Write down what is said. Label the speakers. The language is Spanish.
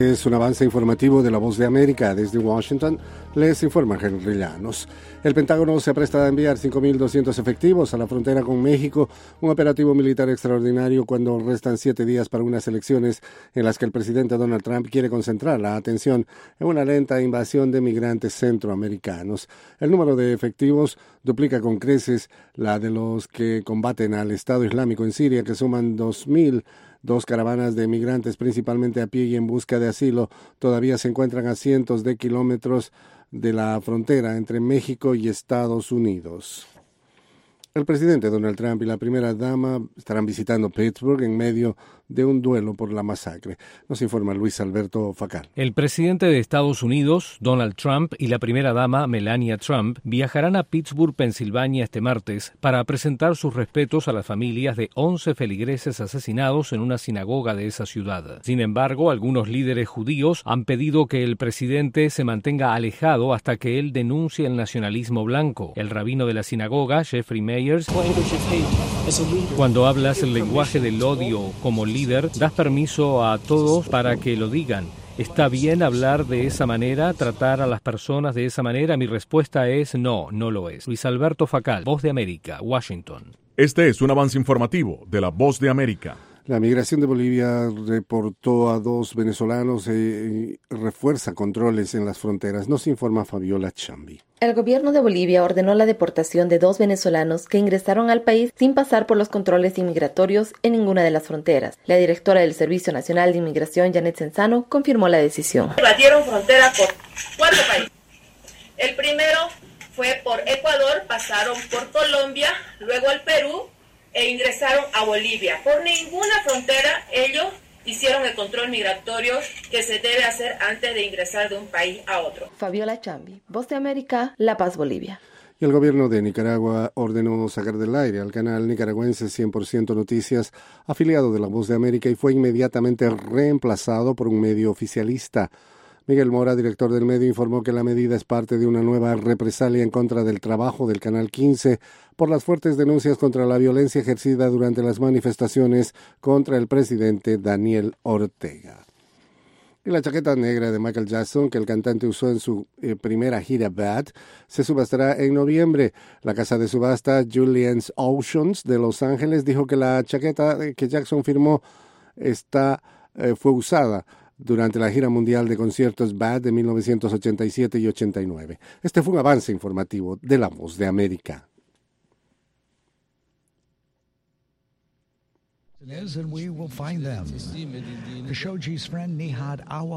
Speaker 1: Es un avance informativo de La Voz de América. Desde Washington les informa Henry Llanos. El Pentágono se apresta a enviar 5.200 efectivos a la frontera con México, un operativo militar extraordinario cuando restan 7 días para unas elecciones en las que el presidente Donald Trump quiere concentrar la atención en una lenta invasión de migrantes centroamericanos. El número de efectivos duplica con creces la de los que combaten al Estado Islámico en Siria, que suman 2.000. 2 caravanas de migrantes, principalmente a pie y en busca de asilo, todavía se encuentran a cientos de kilómetros de la frontera entre México y Estados Unidos. El presidente Donald Trump y la primera dama estarán visitando Pittsburgh en medio de un duelo por la masacre. Nos informa Luis Alberto Facal.
Speaker 2: El presidente de Estados Unidos, Donald Trump, y la primera dama, Melania Trump, viajarán a Pittsburgh, Pensilvania, este martes para presentar sus respetos a las familias de 11 feligreses asesinados en una sinagoga de esa ciudad. Sin embargo, algunos líderes judíos han pedido que el presidente se mantenga alejado hasta que él denuncie el nacionalismo blanco. El rabino de la sinagoga, Jeffrey Meyers, cuando hablas el lenguaje del odio como líder, das permiso a todos para que lo digan. ¿Está bien hablar de esa manera, tratar a las personas de esa manera? Mi respuesta es no, no lo es. Luis Alberto Facal, Voz de América, Washington.
Speaker 3: Este es un avance informativo de la Voz de América.
Speaker 1: La migración de Bolivia reportó a 2 venezolanos y refuerza controles en las fronteras. Nos informa Fabiola Chambi.
Speaker 4: El gobierno de Bolivia ordenó la deportación de 2 venezolanos que ingresaron al país sin pasar por los controles inmigratorios en ninguna de las fronteras. La directora del Servicio Nacional de Inmigración, Janet Senzano, confirmó la decisión.
Speaker 5: Batieron frontera por 4 países. El primero fue por Ecuador, pasaron por Colombia, luego al Perú e ingresaron a Bolivia. Por ninguna frontera ellos hicieron el control migratorio que se debe hacer antes de ingresar de un país a otro.
Speaker 4: Fabiola Chambi, Voz de América, La Paz, Bolivia.
Speaker 1: Y el gobierno de Nicaragua ordenó sacar del aire al canal nicaragüense 100% Noticias, afiliado de La Voz de América, y fue inmediatamente reemplazado por un medio oficialista. Miguel Mora, director del medio, informó que la medida es parte de una nueva represalia en contra del trabajo del Canal 15 por las fuertes denuncias contra la violencia ejercida durante las manifestaciones contra el presidente Daniel Ortega. Y la chaqueta negra de Michael Jackson, que el cantante usó en su primera gira Bad, se subastará en noviembre. La casa de subasta Julian's Auctions de Los Ángeles dijo que la chaqueta que Jackson firmó fue usada durante la gira mundial de conciertos Bad de 1987 y 89. Este fue un avance informativo de La Voz de América.
Speaker 6: And we will find them. Khashoggi's friend Nihad Awa